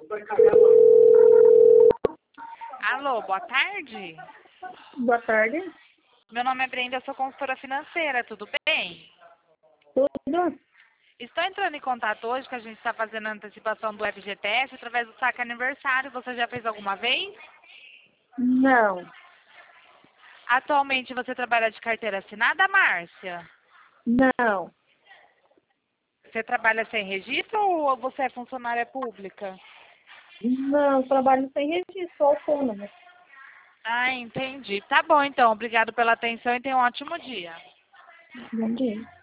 Alô, boa tarde. Boa tarde. Meu nome é Brenda, eu sou consultora financeira, tudo bem? Tudo? Estou entrando em contato hoje que a gente está fazendo a antecipação do FGTS através do saque aniversário. Você já fez alguma vez? Não. Atualmente você trabalha de carteira assinada, Márcia? Não. Você trabalha sem registro ou você é funcionária pública? Não, trabalho sem registro, sou autônoma. Ah, entendi. Tá bom então. Obrigado pela atenção e tenha um ótimo dia. Bom dia.